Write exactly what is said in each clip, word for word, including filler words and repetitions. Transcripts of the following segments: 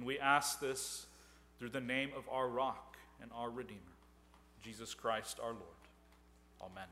And we ask this through the name of our rock and our Redeemer, Jesus Christ our Lord. Amen.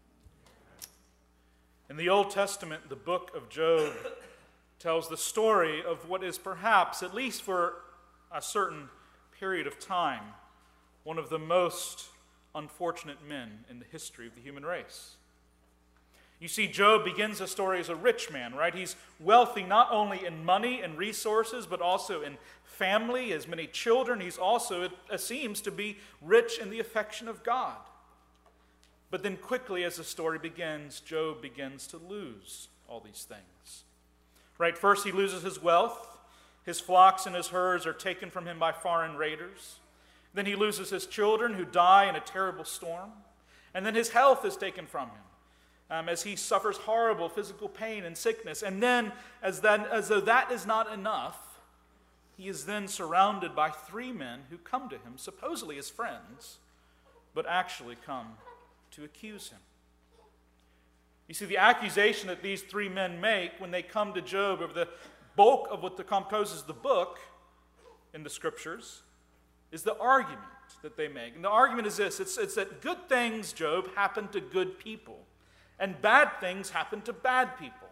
In the Old Testament, the book of Job tells the story of what is perhaps, at least for a certain period of time, one of the most unfortunate men in the history of the human race. You see, Job begins the story as a rich man, right? He's wealthy not only in money and resources, but also in family, has many children. He's also, it seems, to be rich in the affection of God. But then quickly, as the story begins, Job begins to lose all these things. Right? First, he loses his wealth. His flocks and his herds are taken from him by foreign raiders. Then he loses his children who die in a terrible storm. And then his health is taken from him um, as he suffers horrible physical pain and sickness. And then, as, that, as though that is not enough, he is then surrounded by three men who come to him, supposedly as friends, but actually come to accuse him. You see, the accusation that these three men make when they come to Job over the bulk of what composes the book in the Scriptures is the argument that they make. And the argument is this, it's, it's that good things, Job, happen to good people, and bad things happen to bad people.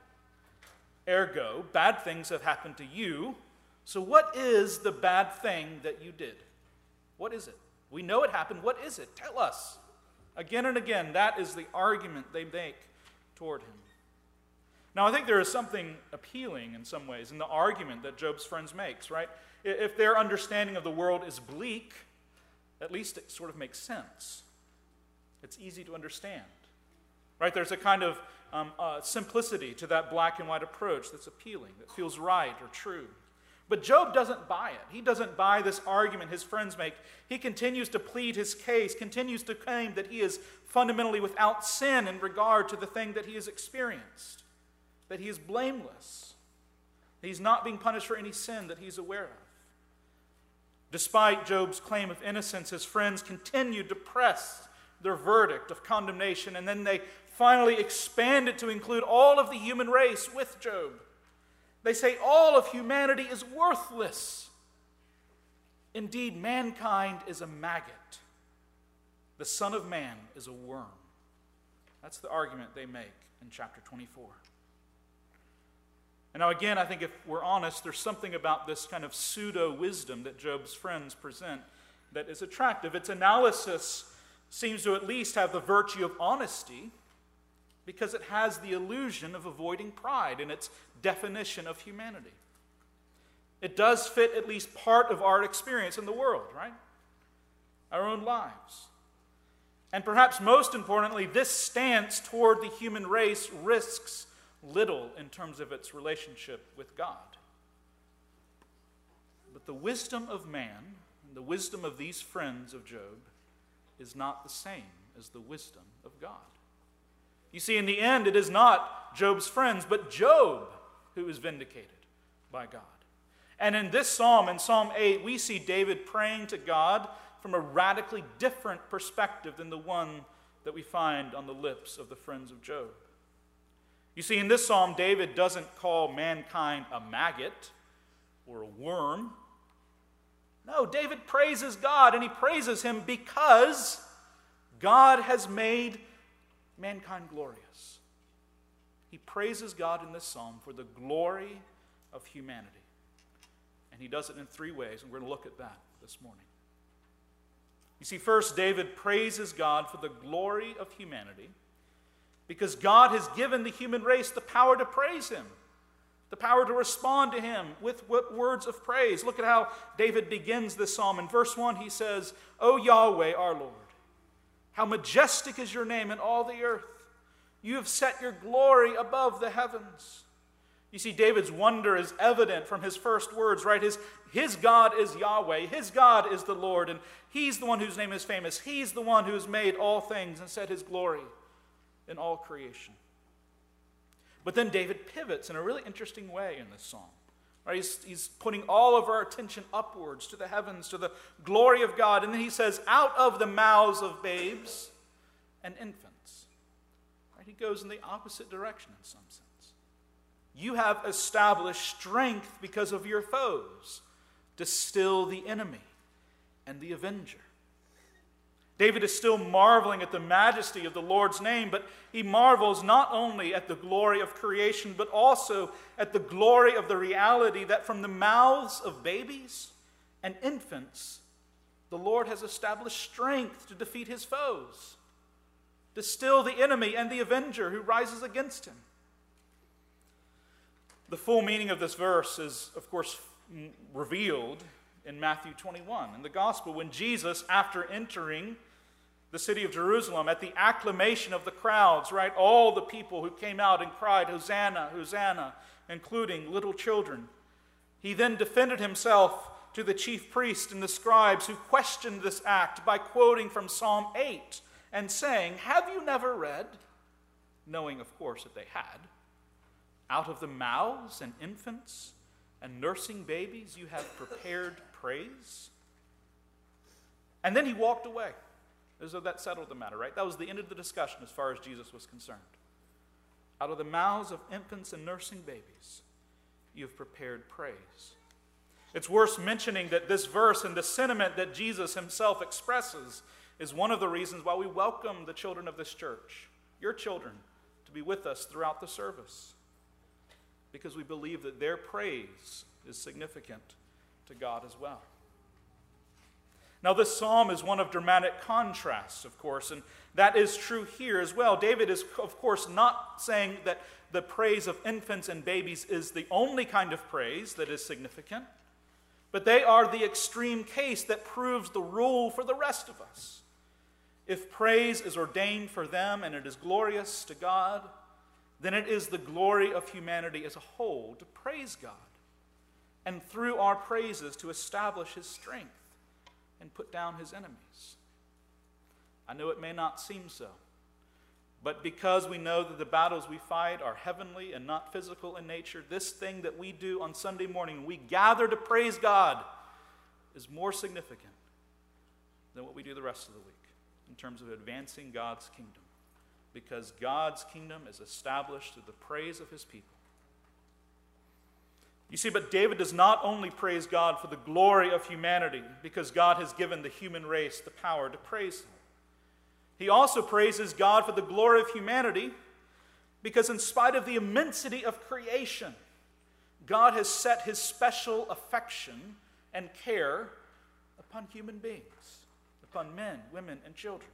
Ergo, bad things have happened to you, so what is the bad thing that you did? What is it? We know it happened. What is it? Tell us. Again and again, that is the argument they make toward him. Now, I think there is something appealing in some ways in the argument that Job's friends makes, right? If their understanding of the world is bleak, at least it sort of makes sense. It's easy to understand, right? There's a kind of um, uh, simplicity to that black and white approach that's appealing, that feels right or true. But Job doesn't buy it. He doesn't buy this argument his friends make. He continues to plead his case, continues to claim that he is fundamentally without sin in regard to the thing that he has experienced, that he is blameless, that he's not being punished for any sin that he's aware of. Despite Job's claim of innocence, his friends continued to press their verdict of condemnation, and then they finally expand it to include all of the human race with Job. They say all of humanity is worthless. Indeed, mankind is a maggot. The Son of Man is a worm. That's the argument they make in chapter twenty-four. And now again, I think if we're honest, there's something about this kind of pseudo-wisdom that Job's friends present that is attractive. Its analysis seems to at least have the virtue of honesty because it has the illusion of avoiding pride in its definition of humanity. It does fit at least part of our experience in the world, right? Our own lives. And perhaps most importantly, this stance toward the human race risks little in terms of its relationship with God. But the wisdom of man, and the wisdom of these friends of Job, is not the same as the wisdom of God. You see, in the end, it is not Job's friends, but Job who is vindicated by God. And in this psalm, in Psalm eight, we see David praying to God from a radically different perspective than the one that we find on the lips of the friends of Job. You see, in this psalm, David doesn't call mankind a maggot or a worm. No, David praises God, and he praises him because God has made mankind glorious. He praises God in this psalm for the glory of humanity. And he does it in three ways, and we're going to look at that this morning. You see, first, David praises God for the glory of humanity because God has given the human race the power to praise him, the power to respond to him with words of praise. Look at how David begins this psalm. In verse one, he says, "O Yahweh, our Lord, how majestic is your name in all the earth. You have set your glory above the heavens." You see, David's wonder is evident from his first words, right? His, his God is Yahweh. His God is the Lord, and he's the one whose name is famous. He's the one who has made all things and set his glory in all creation. But then David pivots in a really interesting way in this psalm. Right? He's, he's putting all of our attention upwards to the heavens, to the glory of God. And then he says, out of the mouths of babes and infants. Right? He goes in the opposite direction in some sense. You have established strength because of your foes, to still the enemy and the avenger. David is still marveling at the majesty of the Lord's name, but he marvels not only at the glory of creation, but also at the glory of the reality that from the mouths of babies and infants, the Lord has established strength to defeat his foes, to still the enemy and the avenger who rises against him. The full meaning of this verse is, of course, revealed in Matthew twenty-one, in the gospel, when Jesus, after entering the city of Jerusalem, at the acclamation of the crowds, right, all the people who came out and cried, Hosanna, Hosanna, including little children, he then defended himself to the chief priests and the scribes who questioned this act by quoting from Psalm eight and saying, have you never read, knowing, of course, that they had, out of the mouths and infants and nursing babies you have prepared praise? And then he walked away, as though that settled the matter, right? That was the end of the discussion as far as Jesus was concerned. Out of the mouths of infants and nursing babies, you have prepared praise. It's worth mentioning that this verse and the sentiment that Jesus himself expresses is one of the reasons why we welcome the children of this church, your children, to be with us throughout the service. Because we believe that their praise is significant to God as well. Now, this psalm is one of dramatic contrasts, of course, and that is true here as well. David is, of course, not saying that the praise of infants and babies is the only kind of praise that is significant, but they are the extreme case that proves the rule for the rest of us. If praise is ordained for them and it is glorious to God, then it is the glory of humanity as a whole to praise God, and through our praises to establish his strength and put down his enemies. I know it may not seem so, but because we know that the battles we fight are heavenly and not physical in nature, this thing that we do on Sunday morning, we gather to praise God, is more significant than what we do the rest of the week in terms of advancing God's kingdom, because God's kingdom is established through the praise of his people. You see, but David does not only praise God for the glory of humanity, because God has given the human race the power to praise him. He also praises God for the glory of humanity, because in spite of the immensity of creation, God has set his special affection and care upon human beings, upon men, women, and children.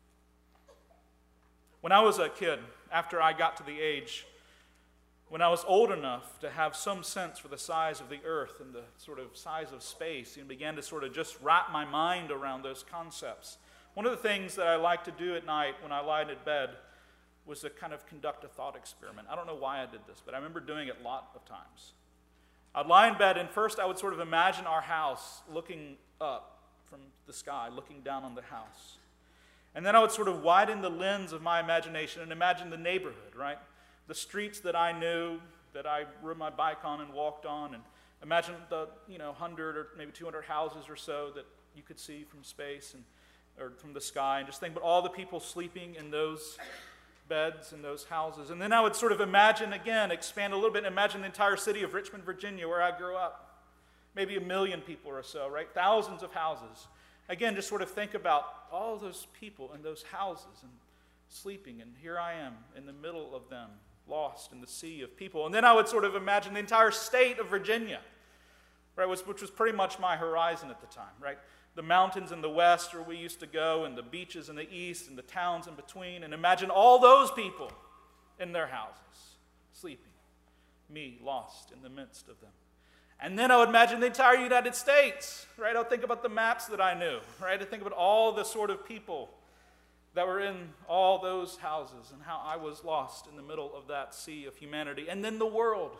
When I was a kid, after I got to the age when I was old enough to have some sense for the size of the earth and the sort of size of space, and began to sort of just wrap my mind around those concepts, one of the things that I like to do at night when I lie in bed was to kind of conduct a thought experiment. I don't know why I did this, but I remember doing it a lot of times. I'd lie in bed, and first I would sort of imagine our house looking up from the sky, looking down on the house. And then I would sort of widen the lens of my imagination and imagine the neighborhood, right? The streets that I knew, that I rode my bike on and walked on, and imagine the, you know, one hundred or maybe two hundred houses or so that you could see from space and or from the sky, and just think about all the people sleeping in those beds in those houses. And then I would sort of imagine again, expand a little bit, and imagine the entire city of Richmond, Virginia, where I grew up. Maybe a million people or so, right? Thousands of houses. Again, just sort of think about all those people in those houses and sleeping, and here I am in the middle of them, lost in the sea of people. And then I would sort of imagine the entire state of Virginia, right, which, which was pretty much my horizon at the time, right? The mountains in the west where we used to go, and the beaches in the east, and the towns in between, and imagine all those people in their houses, sleeping, me lost in the midst of them. And then I would imagine the entire United States, right? I would think about the maps that I knew, right? I think about all the sort of people that were in all those houses and how I was lost in the middle of that sea of humanity. And then the world.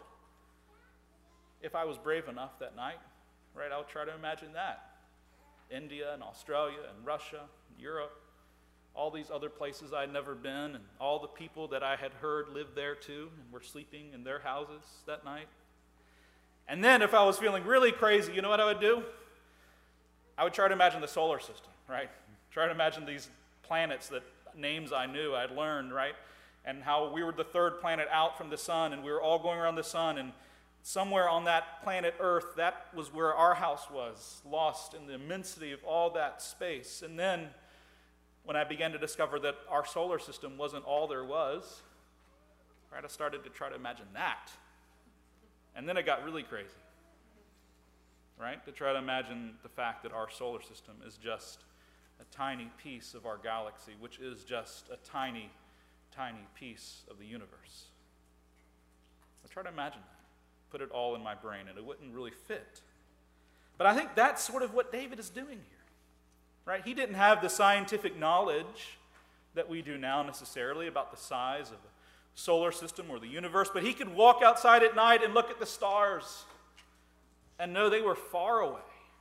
If I was brave enough that night, right, I would try to imagine that. India and Australia and Russia and Europe, all these other places I'd never been, and all the people that I had heard lived there too and were sleeping in their houses that night. And then if I was feeling really crazy, you know what I would do? I would try to imagine the solar system, right? Try to imagine these planets that names I knew, I'd learned, right? And how we were the third planet out from the sun, and we were all going around the sun, and somewhere on that planet Earth, that was where our house was, lost in the immensity of all that space. And then when I began to discover that our solar system wasn't all there was, right, I started to try to imagine that. And then it got really crazy, right, to try to imagine the fact that our solar system is just a tiny piece of our galaxy, which is just a tiny, tiny piece of the universe. I try to imagine that. Put it all in my brain, and it wouldn't really fit. But I think that's sort of what David is doing here, right? He didn't have the scientific knowledge that we do now necessarily about the size of the solar system or the universe, but he could walk outside at night and look at the stars and know they were far away.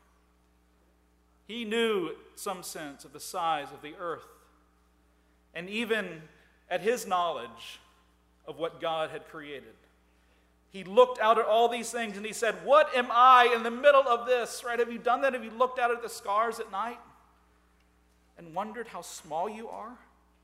He knew some sense of the size of the earth. And even at his knowledge of what God had created, he looked out at all these things and he said, what am I in the middle of this? Right? Have you done that? Have you looked out at the stars at night and wondered how small you are?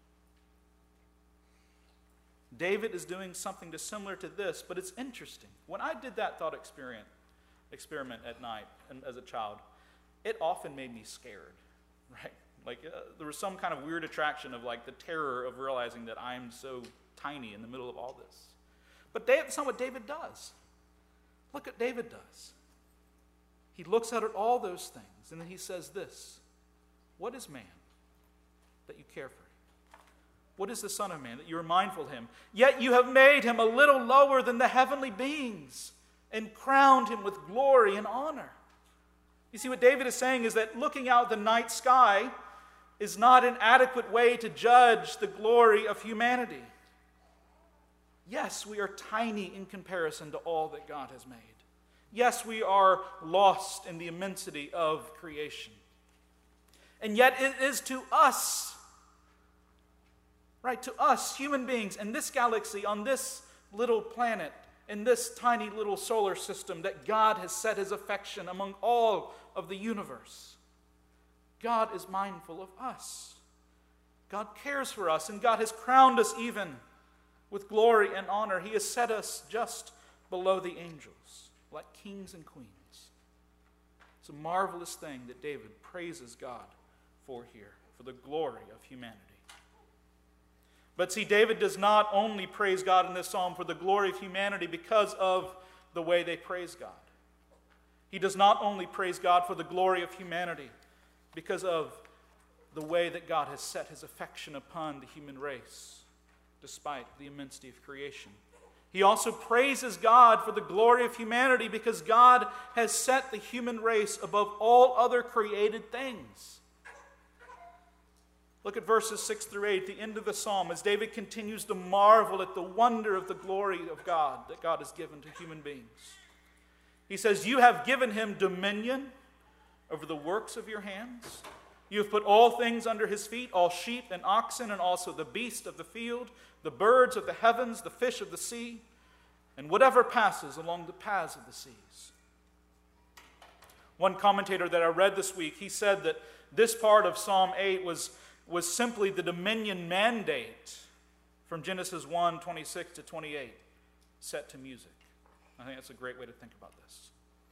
David is doing something similar to this, but it's interesting. When I did that thought experiment, experiment at night and as a child, it often made me scared, right? Like uh, there was some kind of weird attraction of like the terror of realizing that I'm so tiny in the middle of all this. But that's not what David does. Look what David does. He looks out at all those things, and then he says this, what is man that you care for him? What is the Son of Man that you are mindful of him? Yet you have made him a little lower than the heavenly beings and crowned him with glory and honor. You see, what David is saying is that looking out the night sky is not an adequate way to judge the glory of humanity. Yes, we are tiny in comparison to all that God has made. Yes, we are lost in the immensity of creation. And yet it is to us, right, to us, human beings, in this galaxy, on this little planet, in this tiny little solar system, that God has set his affection among all of the universe. God is mindful of us. God cares for us, and God has crowned us even with glory and honor. He has set us just below the angels, like kings and queens. It's a marvelous thing that David praises God for here, for the glory of humanity. But see, David does not only praise God in this psalm for the glory of humanity because of the way they praise God. He does not only praise God for the glory of humanity because of the way that God has set his affection upon the human race, despite the immensity of creation. He also praises God for the glory of humanity because God has set the human race above all other created things. Look at verses six through eight, the end of the psalm, as David continues to marvel at the wonder of the glory of God that God has given to human beings. He says, you have given him dominion over the works of your hands. You have put all things under his feet, all sheep and oxen, and also the beast of the field, the birds of the heavens, the fish of the sea, and whatever passes along the paths of the seas. One commentator that I read this week, he said that this part of Psalm eight was, was simply the dominion mandate from Genesis one, twenty-six to twenty-eight, set to music. I think that's a great way to think about this.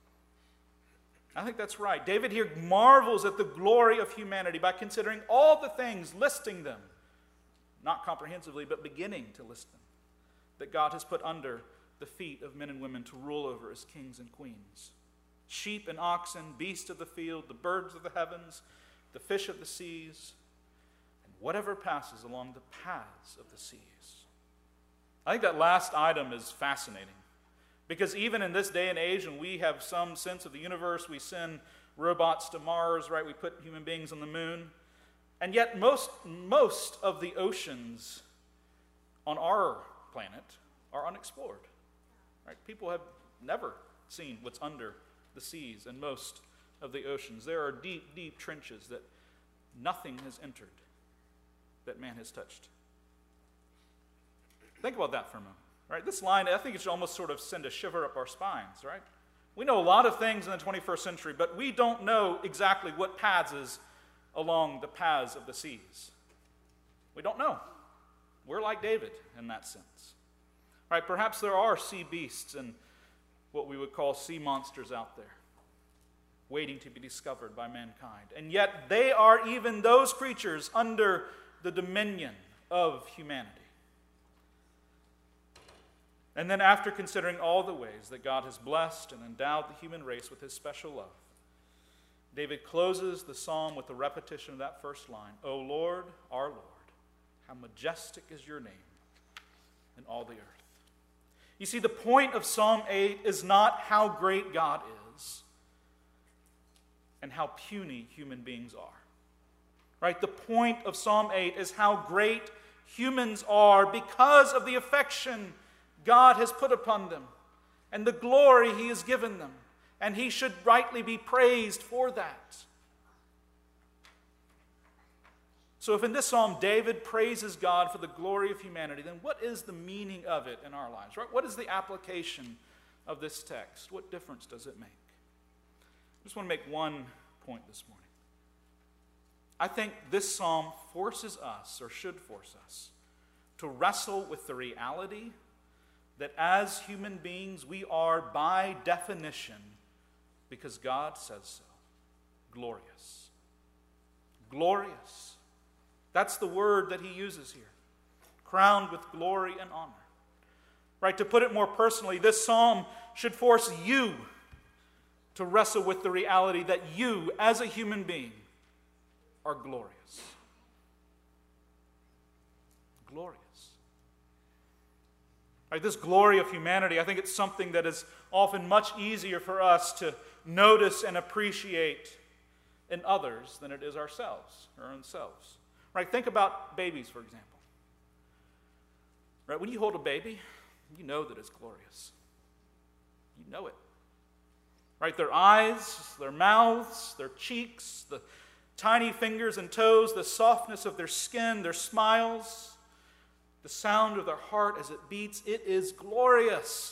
I think that's right. David here marvels at the glory of humanity by considering all the things, listing them, not comprehensively, but beginning to list them, that God has put under the feet of men and women to rule over as kings and queens. Sheep and oxen, beasts of the field, the birds of the heavens, the fish of the seas, and whatever passes along the paths of the seas. I think that last item is fascinating. Because even in this day and age, when we have some sense of the universe, we send robots to Mars, right? We put human beings on the moon. And yet most, most of the oceans on our planet are unexplored. Right? People have never seen what's under the seas in most of the oceans. There are deep, deep trenches that nothing has entered that man has touched. Think about that for a moment. Right? This line, I think it should almost sort of send a shiver up our spines, right? We know a lot of things in the twenty-first century, but we don't know exactly what paths is along the paths of the seas. We don't know. We're like David in that sense. Right? Perhaps there are sea beasts and what we would call sea monsters out there, waiting to be discovered by mankind. And yet they are, even those creatures, under the dominion of humanity. And then after considering all the ways that God has blessed and endowed the human race with his special love, David closes the psalm with a repetition of that first line, O Lord, our Lord, how majestic is your name in all the earth. You see, the point of Psalm eight is not how great God is and how puny human beings are. Right? The point of Psalm eight is how great humans are because of the affection God has put upon them and the glory he has given them. And he should rightly be praised for that. So if in this psalm David praises God for the glory of humanity, then what is the meaning of it in our lives? Right? What is the application of this text? What difference does it make? I just want to make one point this morning. I think this psalm forces us, or should force us, to wrestle with the reality that as human beings we are by definition, because God says so, glorious. Glorious. That's the word that he uses here. Crowned with glory and honor. Right, to put it more personally, this psalm should force you to wrestle with the reality that you, as a human being, are glorious. Glorious. Right, this glory of humanity, I think it's something that is often much easier for us to notice and appreciate in others than it is ourselves, our own selves. Right, think about babies, for example. Right, when you hold a baby, you know that it's glorious. You know it. Right, their eyes, their mouths, their cheeks, the tiny fingers and toes, the softness of their skin, their smiles, the sound of their heart as it beats, it is glorious.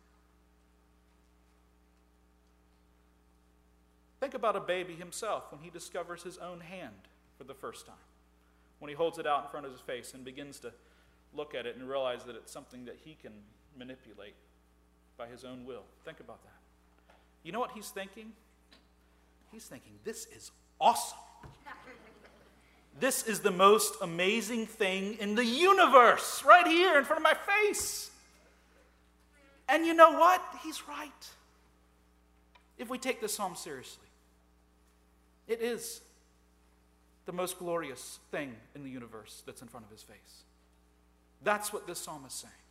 Think about a baby himself when he discovers his own hand for the first time. When he holds it out in front of his face and begins to look at it and realize that it's something that he can manipulate by his own will. Think about that. You know what he's thinking? He's thinking, this is awesome. This is the most amazing thing in the universe, right here in front of my face. And you know what? He's right. If we take this psalm seriously, it is the most glorious thing in the universe that's in front of his face. That's what this psalm is saying.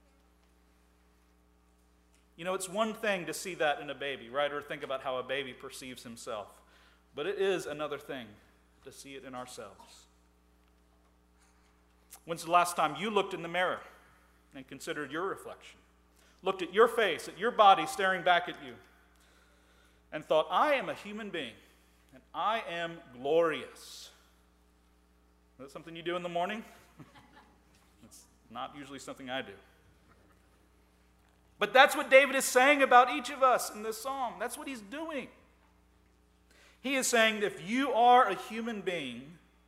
You know, it's one thing to see that in a baby, right? Or think about how a baby perceives himself. But it is another thing to see it in ourselves. When's the last time you looked in the mirror and considered your reflection? Looked at your face, at your body staring back at you, and thought, I am a human being, and I am glorious. Is that something you do in the morning? It's not usually something I do. But that's what David is saying about each of us in this psalm. That's what he's doing. He is saying that if you are a human being,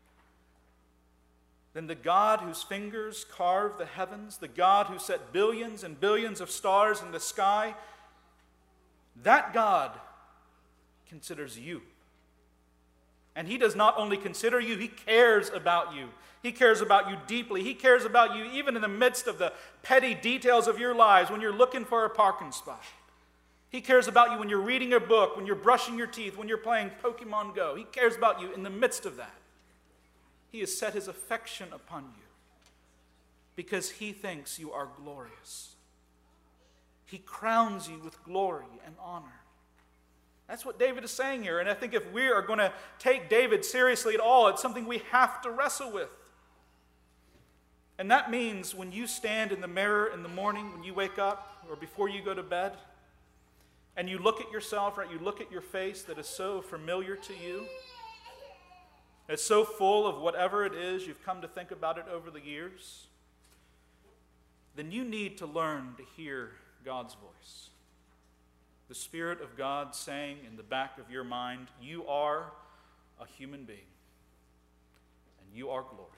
then the God whose fingers carved the heavens, the God who set billions and billions of stars in the sky, that God considers you. And he does not only consider you, he cares about you. He cares about you deeply. He cares about you even in the midst of the petty details of your lives when you're looking for a parking spot. He cares about you when you're reading a book, when you're brushing your teeth, when you're playing Pokemon Go. He cares about you in the midst of that. He has set his affection upon you because he thinks you are glorious. He crowns you with glory and honor. That's what David is saying here. And I think if we are going to take David seriously at all, it's something we have to wrestle with. And that means when you stand in the mirror in the morning, when you wake up, or before you go to bed, and you look at yourself, right? You look at your face that is so familiar to you. It's so full of whatever it is you've come to think about it over the years. Then you need to learn to hear God's voice. The Spirit of God saying in the back of your mind, you are a human being. And you are glorious.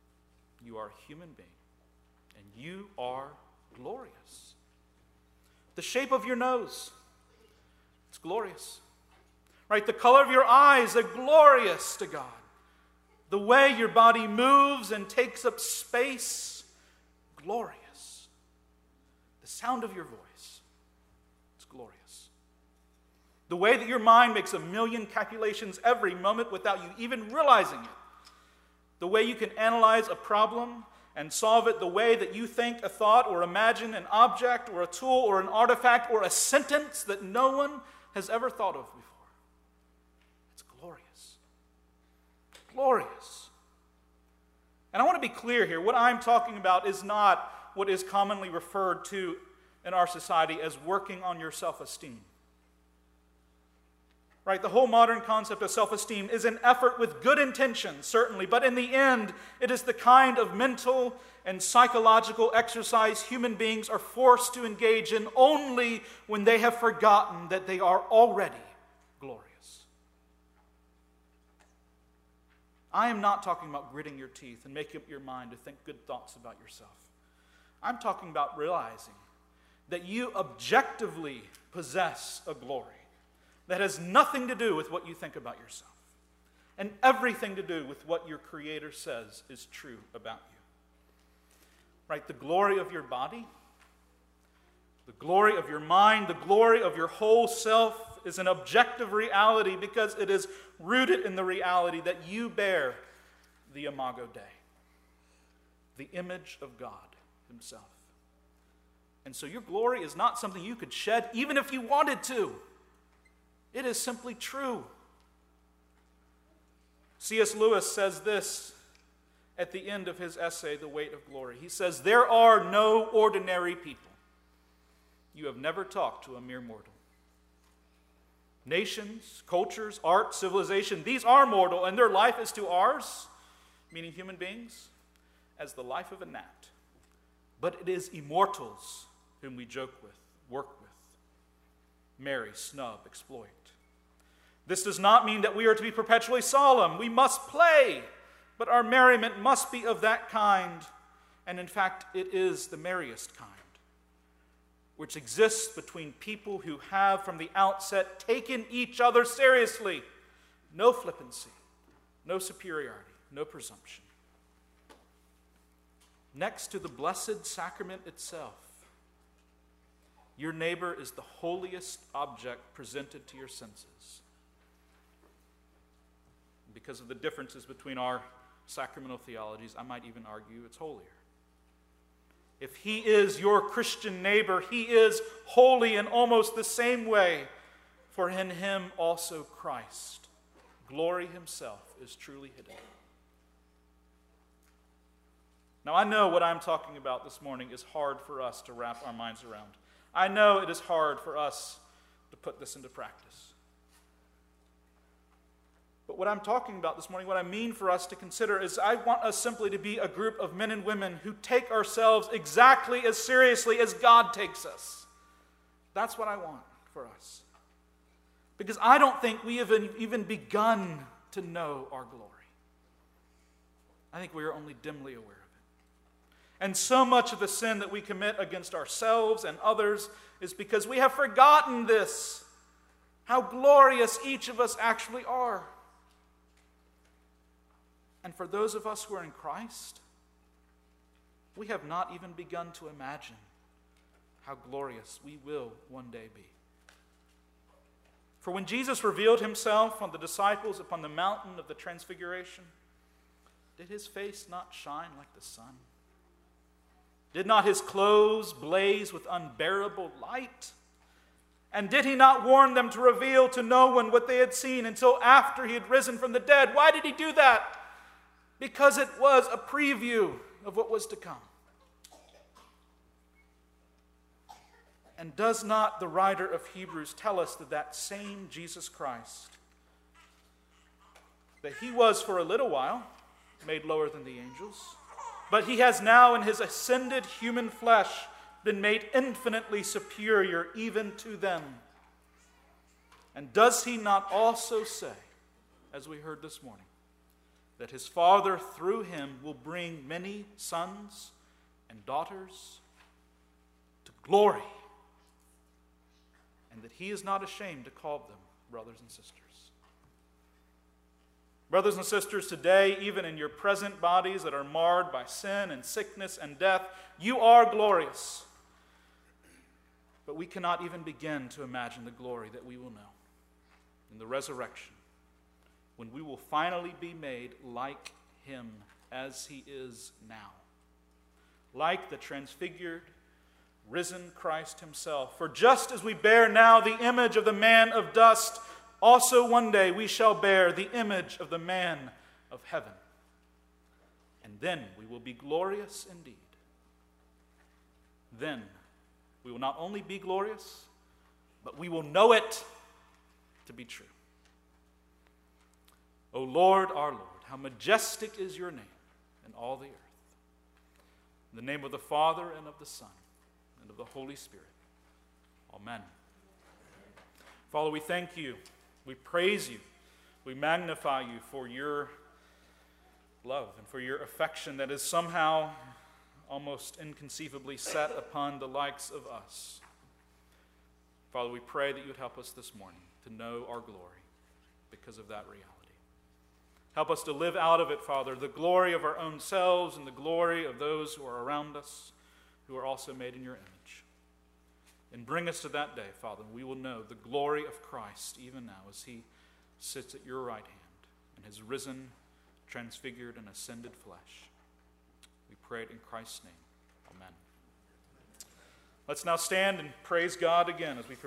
You are a human being. And you are glorious. The shape of your nose, it's glorious. Right? The color of your eyes are glorious to God. The way your body moves and takes up space, glorious. The sound of your voice, it's glorious. The way that your mind makes a million calculations every moment without you even realizing it. The way you can analyze a problem and solve it the way that you think a thought or imagine an object or a tool or an artifact or a sentence that no one has ever thought of before. It's glorious. Glorious. And I want to be clear here. What I'm talking about is not what is commonly referred to in our society as working on your self-esteem. Right? The whole modern concept of self-esteem is an effort with good intentions, certainly, but in the end, it is the kind of mental and psychological exercise human beings are forced to engage in only when they have forgotten that they are already glorious. I am not talking about gritting your teeth and making up your mind to think good thoughts about yourself. I'm talking about realizing that you objectively possess a glory that has nothing to do with what you think about yourself and everything to do with what your Creator says is true about you. Right? The glory of your body, the glory of your mind, the glory of your whole self is an objective reality because it is rooted in the reality that you bear the Imago Dei, the image of God Himself. And so your glory is not something you could shed even if you wanted to. It is simply true. C S Lewis says this at the end of his essay, The Weight of Glory. He says, "There are no ordinary people. You have never talked to a mere mortal. Nations, cultures, art, civilization, these are mortal, and their life is to ours," meaning human beings, "as the life of a gnat. But it is immortals whom we joke with, work with, marry, snub, exploit. This does not mean that we are to be perpetually solemn. We must play, but our merriment must be of that kind, and in fact, it is the merriest kind, which exists between people who have from the outset taken each other seriously. No flippancy, no superiority, no presumption. Next to the blessed sacrament itself, your neighbor is the holiest object presented to your senses. Because of the differences between our sacramental theologies, I might even argue it's holier. If he is your Christian neighbor, he is holy in almost the same way, for in him also Christ, glory himself, is truly hidden. Now, I know what I'm talking about this morning is hard for us to wrap our minds around. I know it is hard for us to put this into practice. But what I'm talking about this morning, what I mean for us to consider is I want us simply to be a group of men and women who take ourselves exactly as seriously as God takes us. That's what I want for us. Because I don't think we have even begun to know our glory. I think we are only dimly aware of it. And so much of the sin that we commit against ourselves and others is because we have forgotten this, how glorious each of us actually are. And for those of us who are in Christ, we have not even begun to imagine how glorious we will one day be. For when Jesus revealed himself on the disciples upon the mountain of the Transfiguration, did his face not shine like the sun? Did not his clothes blaze with unbearable light? And did he not warn them to reveal to no one what they had seen until after he had risen from the dead? Why did he do that? Because it was a preview of what was to come. And does not the writer of Hebrews tell us that that same Jesus Christ, that he was for a little while made lower than the angels, but he has now in his ascended human flesh been made infinitely superior even to them? And does he not also say, as we heard this morning, that his Father through him will bring many sons and daughters to glory and that he is not ashamed to call them brothers and sisters. Brothers and sisters, today, even in your present bodies that are marred by sin and sickness and death, you are glorious. But we cannot even begin to imagine the glory that we will know in the resurrection, when we will finally be made like him as he is now, like the transfigured, risen Christ himself. For just as we bear now the image of the man of dust, also one day we shall bear the image of the man of heaven. And then we will be glorious indeed. Then we will not only be glorious, but we will know it to be true. O Lord, our Lord, how majestic is your name in all the earth. In the name of the Father, and of the Son, and of the Holy Spirit. Amen. Father, we thank you. We praise you. We magnify you for your love and for your affection that is somehow almost inconceivably set upon the likes of us. Father, we pray that you would help us this morning to know our glory because of that reality. Help us to live out of it, Father, the glory of our own selves and the glory of those who are around us, who are also made in your image. And bring us to that day, Father, and we will know the glory of Christ even now as he sits at your right hand in his risen, transfigured, and ascended flesh. We pray it in Christ's name. Amen. Let's now stand and praise God again as we